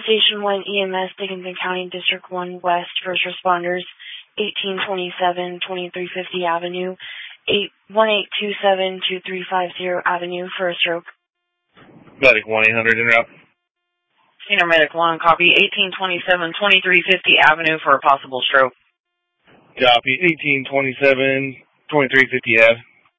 Station 1 EMS, Dickinson County, District 1 West, first responders, 1827 2350 Avenue, 1827-2350 Avenue for a stroke. Medic 1-800 interrupt. Senior Medic 1, copy 1827-2350 Avenue for a possible stroke. Copy 1827-2350 Ave.